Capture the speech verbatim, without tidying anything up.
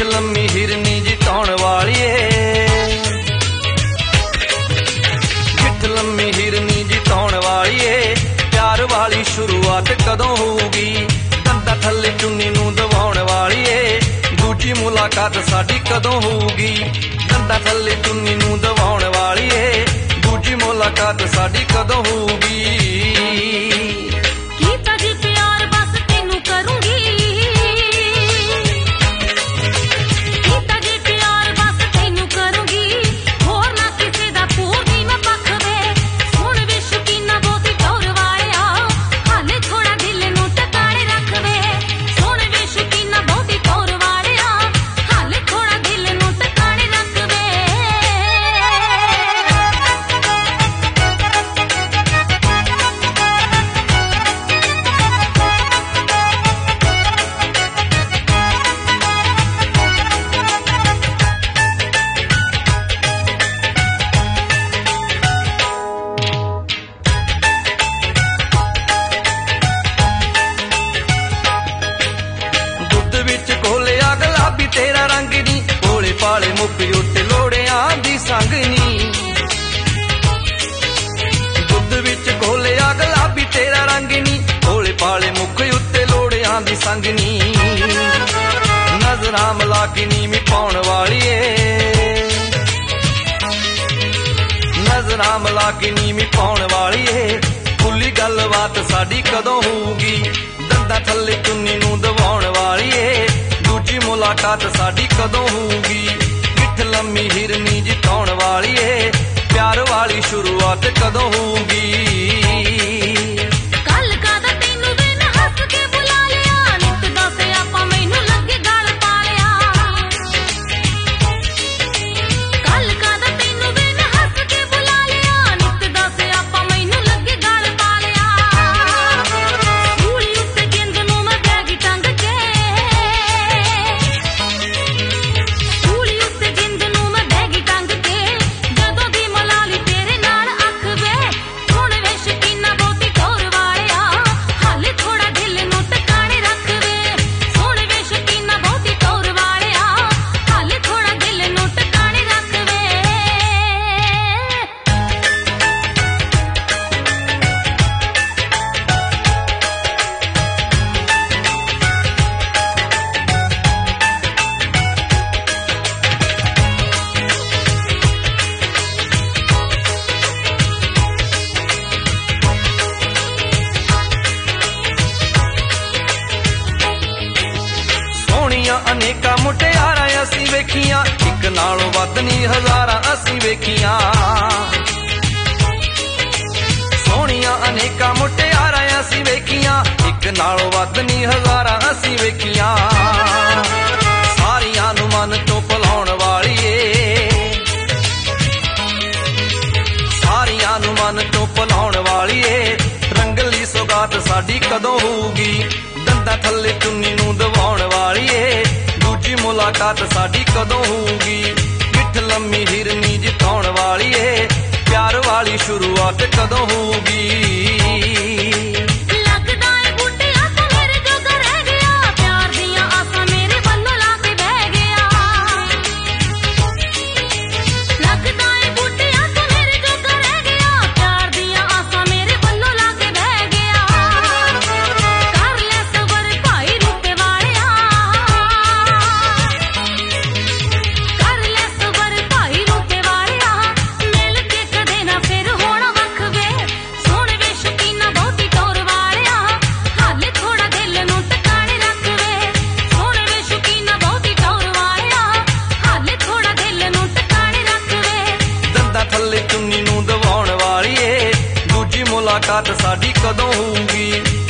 ਗਿੱਠ ਲੰਮੀ ਹਿਰਨੀ ਜਿਤਾਉਣ ਵਾਲੀਏ, ਗਿੱਠ ਲੰਮੀ ਹਿਰਨੀ ਜਿਤਾਉਣ ਵਾਲੀਏ। ਪਿਆਰ ਵਾਲੀ ਸ਼ੁਰੂਆਤ ਕਦੋਂ ਹੋਊਗੀ, ਦੰਦਾਂ ਥੱਲੇ ਚੁੰਨੀ ਨੂੰ ਦਬਾਉਣ ਵਾਲੀਏ। ਦੂਜੀ ਮੁਲਾਕਾਤ ਸਾਡੀ ਕਦੋਂ ਹੋਊਗੀ, ਦੰਦਾਂ ਥੱਲੇ ਚੁੰਨੀ ਨੂੰ ਦਬਾਉਣ ਵਾਲੀਏ। ਦੂਜੀ ਮੁਲਾਕਾਤ ਸਾਡੀ ਕਦੋਂ ਹੋਊਗੀ। ਕੀਤਾ ਜੀ ਪਿਆਰ ਬਸ ਤੈਨੂੰ ਕਰੂੰਗੀ, ਕੀਤਾ ਜੀ ਪਿਆਰ ਬਸ ਤੈਨੂੰ ਕਰੂੰਗੀ। ਹੋਰ ਨਾ ਕਿਸੇ ਦਾ ਪੂਰਦੀ ਮੈਂ ਪੱਖ ਵੇ, ਸੁਣ ਵੇ ਸ਼ੌਕੀਨਾ ਬਹੁਤੀ ਟੌਰ ਵਾਲਿਆ, ਹਾਲੇ ਥੋੜਾ ਦਿਲ ਨੂੰ ਟਿਕਾਣੇ ਰੱਖ ਵੇ। ਸੁਣ ਵੇ ਸ਼ੌਕੀਨਾ ਬਹੁਤੀ ਟੌਰ ਵਾਲਿਆ, ਹਾਲੇ ਥੋੜਾ ਦਿਲ ਨੂੰ ਟਿਕਾਣੇ ਰੱਖ ਵੇ। ਦੁੱਧ ਵਿੱਚ ਘੋਲਿਆ ਗੁਲਾਬੀ ਤੇਰਾ ਰੰਗ ਨੀ, ਭੋਲੇ ਭਾਲੇ ਮੁੱਖ ਉੱਤੇ ਲੋੜਿਆਂ ਦੀ ਸੰਗ ਨੀ। ਦੁੱਧ ਵਿੱਚ ਘੋਲਿਆ ਗੁਲਾਬੀ ਤੇਰਾ ਰੰਗ ਨੀ, ਭੋਲੇ ਭਾਲੇ ਮੁੱਖ ਉੱਤੇ ਲੋੜਿਆਂ ਦੀ ਸੰਗ ਨੀ। ਨਜ਼ਰਾਂ ਮਿਲਾ ਕੇ ਨੀਵੀਂ ਪਾਉਣ ਵਾਲੀਏ, ਨਜ਼ਰਾਂ ਮਿਲਾ ਕੇ ਨੀਵੀਂ ਪਾਉਣ ਵਾਲੀਏ। ਖੁੱਲੀ ਗੱਲਬਾਤ ਸਾਡੀ ਕਦੋਂ ਹੋਊਗੀ, ਦੰਦਾਂ ਥੱਲੇ ਚੁੰਨੀ ਨੂੰ ਦਬਾਉਣ ਵਾਲੀਏ। ਦੂਜੀ ਮੁਲਾਕਾਤ ਸਾਡੀ ਕਦੋਂ ਹੋਊਗੀ, ਗਿੱਠ ਲੰਮੀ ਹਿਰਨੀ ਜਿਤਾਉਣ ਵਾਲੀਏ। ਪਿਆਰ ਵਾਲੀ ਸ਼ੁਰੂਆਤ ਕਦੋਂ ਹੋਊਗੀ। ਕੱਲ ਕਾਦਾ ਤੈਨੂੰ ਬਿਨ ਹੱਸ ਕੇ ਬੁਲਾ ਲਿਆ, ਨਿੱਤ ਦੱਸ ਆਪਾਂ ਮੈਨੂੰ ਲੱਗੇ ਗਲ ਪਾ ਲਿਆ। ਕੱਲ ਕਾਦਾ ਤੈਨੂੰ ਬਿਨ ਹੱਸ ਕੇ ਬੁਲਾ ਲਿਆ, ਨਿੱਤ ਦੱਸ ਆਪਾਂ ਮੈਨੂੰ ਲੱਗੇ ਗਲ ਪਾ ਲਿਆ। ਸੂਲੀ ਉੱਤੇ ਜਿੰਦ ਨੂੰ ਮੈਂ ਬੈਗੀ ਟੰਗ ਕੇ, ਸੂਲੀ ਉੱਤੇ ਜਿੰਦ ਨੂੰ ਮੈਂ ਬੈਗੀ ਟੰਗ ਕੇ। ਜਦੋਂ ਦੀ ਮਲਾਲੀ ਤੇਰੇ ਨਾਲ ਅੱਖ ਵੇ, ਹੁਣ ਵੇ ਸ਼ੌਕੀਨਾ ਬਹੁਤੀ ਟੌਰ ਵਾਲਿਆ, ਹਾਲੇ ਥੋੜਾ ਦਿਲ ਨੂੰ ਟਿਕਾਣੇ ਰੱਖ ਵੇ। ਸੁਣ ਵੇ ਸ਼ੌਕੀਨਾ ਬਹੁਤੀ ਟੌਰ ਵਾਲਿਆ, ਹਾਲੇ ਥੋੜਾ ਦਿਲ ਨੂੰ ਟਿਕਾਣੇ ਰੱਖ ਵੇ। ਸੋਹਣੀਆਂ ਅਨੇਕਾਂ ਮੁਟਿਆਰਾਂ ਅਸੀਂ ਵੇਖੀਆਂ, ਇੱਕ ਨਾਲੋਂ ਵੱਧ ਨੀ ਹਜ਼ਾਰਾਂ ਅਸੀਂ ਵੇਖੀਆਂ। ਸੋਹਣੀਆਂ ਅਨੇਕਾਂ ਮੁਟਿਆਰਾਂ ਅਸੀਂ ਵੇਖੀਆਂ, ਇੱਕ ਨਾਲੋਂ ਵੱਧ ਨੀ ਹਜ਼ਾਰਾਂ ਅਸੀਂ ਵੇਖੀਆਂ। ਸਾਰੀਆਂ ਨੂੰ ਮਨ ਤੋਂ ਭੁਲਾਉਣ ਵਾਲੀਏ, ਸਾਰੀਆਂ ਨੂੰ ਮਨ ਤੋਂ ਭੁਲਾਉਣ ਵਾਲੀਏ। ਰੰਗਲੀ ਸੌਗਾਤ ਸਾਡੀ ਕਦੋਂ ਹੋਊਗੀ, ਦੰਦਾਂ ਥੱਲੇ ਚੁੰਨੀ ਨੂੰ ਦਬਾਉਣ ਵਾਲੀਏ। ਦੂਜੀ ਮੁਲਾਕਾਤ ਸਾਡੀ ਕਦੋਂ ਹੋਊਗੀ, ਗਿੱਠ ਲੰਮੀ ਹਿਰਨੀ ਜਿਤਾਉਣ ਵਾਲੀਏ। ਪਿਆਰ ਵਾਲੀ ਸ਼ੁਰੂਆਤ ਕਦੋਂ ਹੋਊਗੀ। ਲੱਗਦਾ ਏ ਬੁੱਢਿਆ ਤੂੰ ਮੇਰੇ ਜੋਗਾ ਰਹਿ ਗਿਆ, ਪਿਆਰ ਦੀਆਂ ਆਸਾਂ ਮੇਰੇ ਵੱਲੋਂ ਲਾ ਕੇ ਬਹਿ ਗਿਆ। ਲੱਗਦਾ ਏ ਬੁੱਢਿਆ ਤੂੰ ਮੇਰੇ ਜੋਗਾ ਰਹਿ ਗਿਆ, ਪਿਆਰ ਦੀਆਂ ਆਸਾਂ ਮੇਰੇ ਵੱਲੋਂ ਲਾ ਕੇ ਬਹਿ ਗਿਆ। ਕਰ ਲੈ ਸਬਰ ਭਾਈ ਰੂਪੇ ਵਾਲਿਆ, ਕਰ ਲੈ ਸਬਰ ਭਾਈ ਰੂਪੇ ਵਾਲਿਆ। ਮਿਲ ਕੇ ਕਦੇ ਨਾ ਫਿਰ ਹੋਣਾ ਵੱਖ ਵੇ, ਸੁਣ ਵੇ ਸ਼ੌਕੀਨਾ ਬਹੁਤੀ ਟੌਰ ਵਾਲਿਆ, ਹਾਲੇ ਥੋੜਾ ਦਿਲ ਨੂੰ ਟਿਕਾਣੇ ਰੱਖ ਵੇ। ਸੁਣ ਵੇ ਸ਼ੌਕੀਨਾ ਬਹੁਤੀ ਟੌਰ ਵਾਲਿਆ, ਹਾਲੇ ਥੋੜਾ ਦਿਲ ਨੂੰ ਟਿਕਾਣੇ ਰੱਖ ਵੇ। ਦੰਦਾਂ ਥੱਲੇ ਚੁੰਨੀ ਨੂੰ ਦਬਾਉਣ ਵਾਲੀਏ। ਦੂਜੀ ਮੁਲਾਕਾਤ ਸਾਡੀ ਕਦੋਂ ਹੋਊਗੀ,